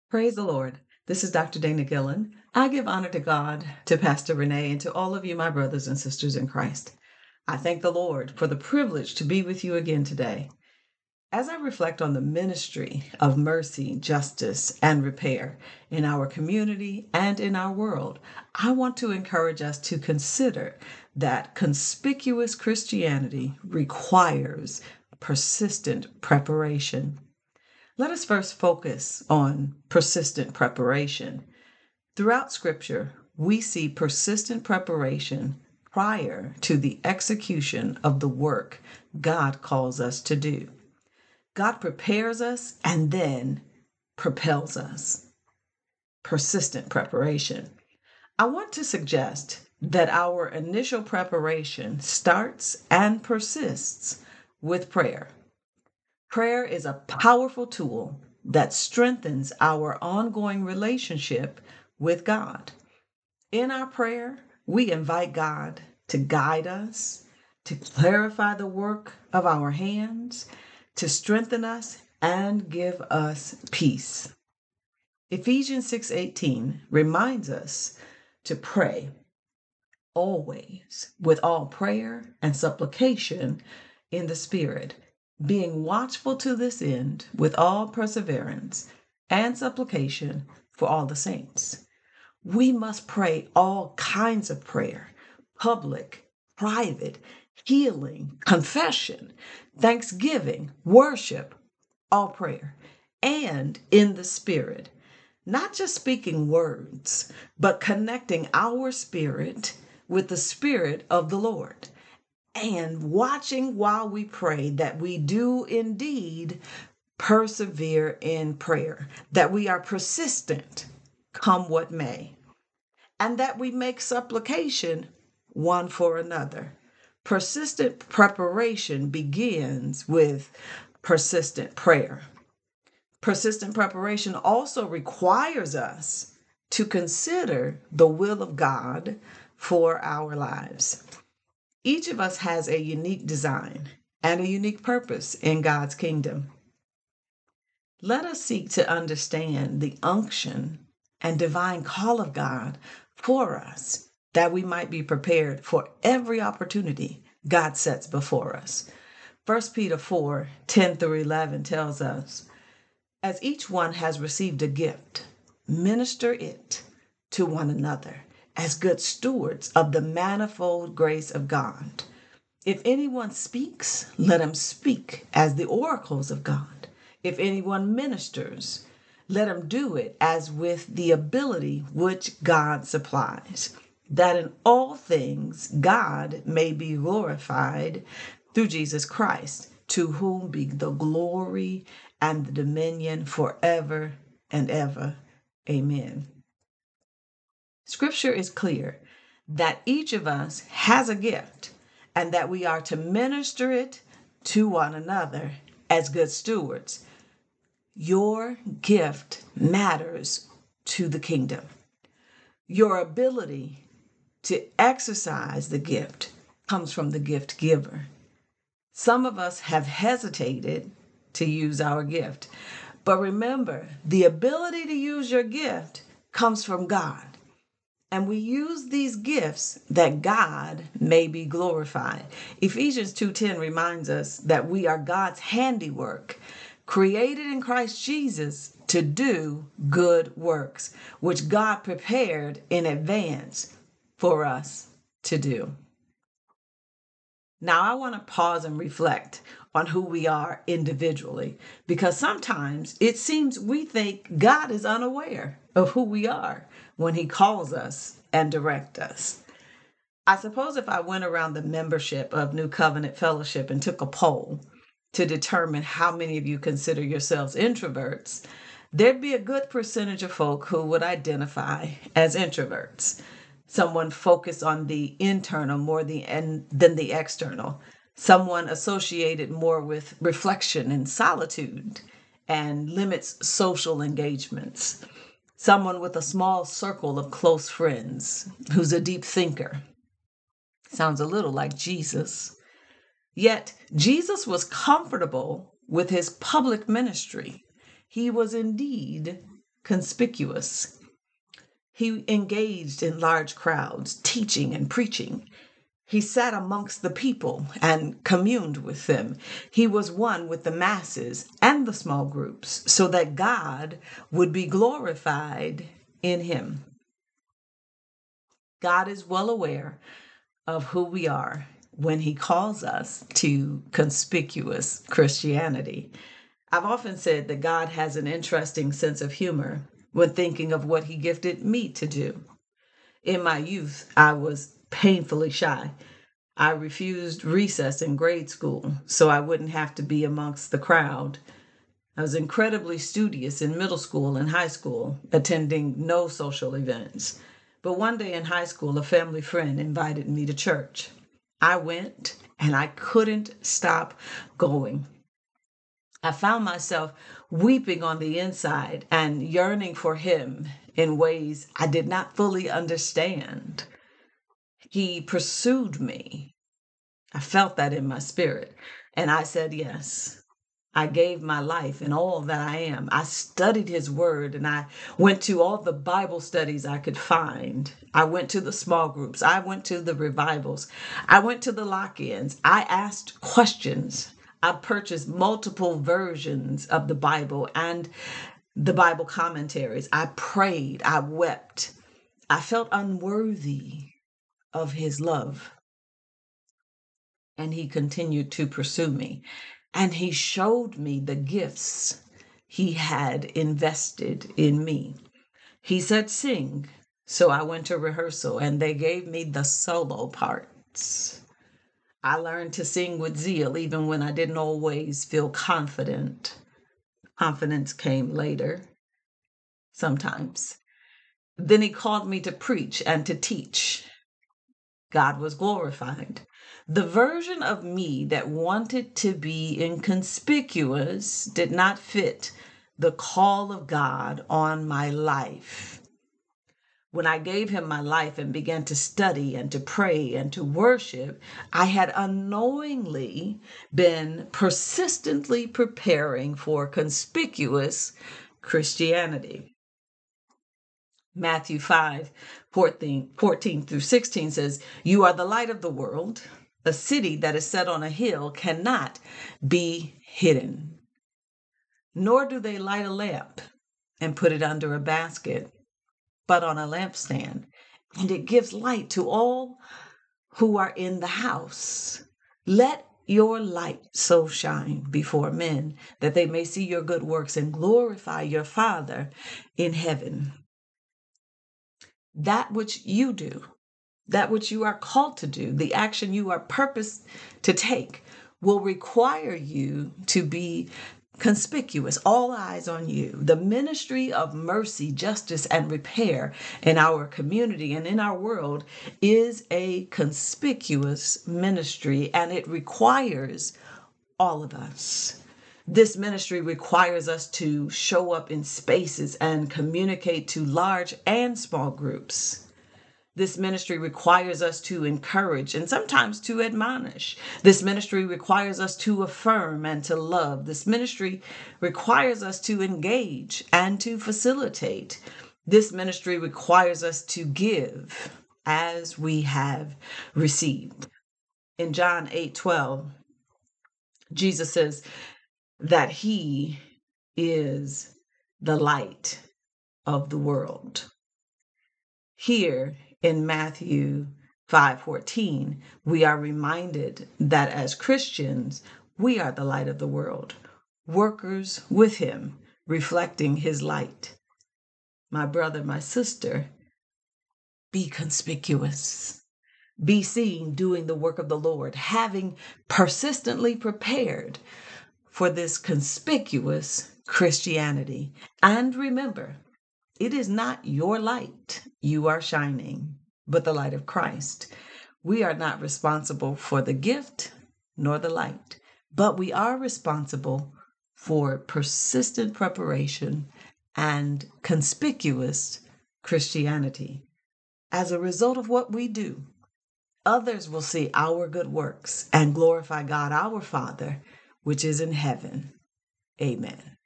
Praise the Lord. This is Dr. Dana Gillen. I give honor to God, to Pastor Renee, and to all of you, my brothers and sisters in Christ. I thank the Lord for the privilege to be with you again today. As I reflect on the ministry of mercy, justice, and repair in our community and in our world, I want to encourage us to consider that conspicuous Christianity requires persistent preparation. Let us first focus on persistent preparation. Throughout Scripture, we see persistent preparation prior to the execution of the work God calls us to do. God prepares us and then propels us. Persistent preparation. I want to suggest that our initial preparation starts and persists with prayer. Prayer is a powerful tool that strengthens our ongoing relationship with God. In our prayer, we invite God to guide us, to clarify the work of our hands, to strengthen us, and give us peace. Ephesians 6:18 reminds us to pray always with all prayer and supplication in the Spirit, being watchful to this end with all perseverance and supplication for all the saints. We must pray all kinds of prayer: public, private, healing, confession, thanksgiving, worship, all prayer, and in the Spirit. Not just speaking words, but connecting our spirit with the Spirit of the Lord, and watching while we pray that we do indeed persevere in prayer, that we are persistent, come what may, and that we make supplication one for another. Persistent preparation begins with persistent prayer. Persistent preparation also requires us to consider the will of God for our lives. Each of us has a unique design and a unique purpose in God's kingdom. Let us seek to understand the unction and divine call of God for us, that we might be prepared for every opportunity God sets before us. 1 Peter 4:10-11 tells us, as each one has received a gift, minister it to one another as good stewards of the manifold grace of God. If anyone speaks, let him speak as the oracles of God. If anyone ministers, let him do it as with the ability which God supplies, that in all things God may be glorified through Jesus Christ, to whom be the glory and the dominion forever and ever. Amen. Scripture is clear that each of us has a gift and that we are to minister it to one another as good stewards. Your gift matters to the kingdom. Your ability to exercise the gift comes from the gift giver. Some of us have hesitated to use our gift. But remember, the ability to use your gift comes from God. And we use these gifts that God may be glorified. Ephesians 2:10 reminds us that we are God's handiwork, created in Christ Jesus to do good works, which God prepared in advance for us to do. Now, I want to pause and reflect on who we are individually, because sometimes it seems we think God is unaware of who we are when He calls us and directs us. I suppose if I went around the membership of New Covenant Fellowship and took a poll to determine how many of you consider yourselves introverts, there'd be a good percentage of folk who would identify as introverts. Someone focused on the internal more than the external. Someone associated more with reflection and solitude and limits social engagements. Someone with a small circle of close friends who's a deep thinker. Sounds a little like Jesus. Yet Jesus was comfortable with his public ministry. He was indeed conspicuous. He engaged in large crowds, teaching and preaching. He sat amongst the people and communed with them. He was one with the masses and the small groups so that God would be glorified in him. God is well aware of who we are when he calls us to conspicuous Christianity. I've often said that God has an interesting sense of humor when thinking of what he gifted me to do. In my youth, I was painfully shy. I refused recess in grade school so I wouldn't have to be amongst the crowd. I was incredibly studious in middle school and high school, attending no social events. But one day in high school, a family friend invited me to church. I went and I couldn't stop going. I found myself weeping on the inside and yearning for him in ways I did not fully understand. He pursued me. I felt that in my spirit, and I said yes. I gave my life and all that I am. I studied his word and I went to all the Bible studies I could find. I went to the small groups. I went to the revivals. I went to the lock-ins. I asked questions. I purchased multiple versions of the Bible and the Bible commentaries. I prayed. I wept. I felt unworthy of his love. And he continued to pursue me. And he showed me the gifts he had invested in me. He said, sing. So I went to rehearsal and they gave me the solo parts. I learned to sing with zeal even when I didn't always feel confident. Confidence came later, sometimes. Then he called me to preach and to teach. God was glorified. The version of me that wanted to be inconspicuous did not fit the call of God on my life. When I gave him my life and began to study and to pray and to worship, I had unknowingly been persistently preparing for conspicuous Christianity. Matthew 5:14 through 16 says, you are the light of the world. A city that is set on a hill cannot be hidden. Nor do they light a lamp and put it under a basket, but on a lampstand, and it gives light to all who are in the house. Let your light so shine before men that they may see your good works and glorify your Father in heaven. That which you do, that which you are called to do, the action you are purposed to take will require you to be conspicuous, all eyes on you. The ministry of mercy, justice, and repair in our community and in our world is a conspicuous ministry, and it requires all of us. This ministry requires us to show up in spaces and communicate to large and small groups. This ministry requires us to encourage and sometimes to admonish. This ministry requires us to affirm and to love. This ministry requires us to engage and to facilitate. This ministry requires us to give as we have received. In John 8:12, Jesus says that he is the light of the world. Here in Matthew 5:14, we are reminded that as Christians, we are the light of the world, workers with him, reflecting his light. My brother, my sister, be conspicuous. Be seen doing the work of the Lord, having persistently prepared for this conspicuous Christianity. And remember, it is not your light you are shining, but the light of Christ. We are not responsible for the gift nor the light, but we are responsible for persistent preparation and conspicuous Christianity. As a result of what we do, others will see our good works and glorify God our Father, which is in heaven. Amen.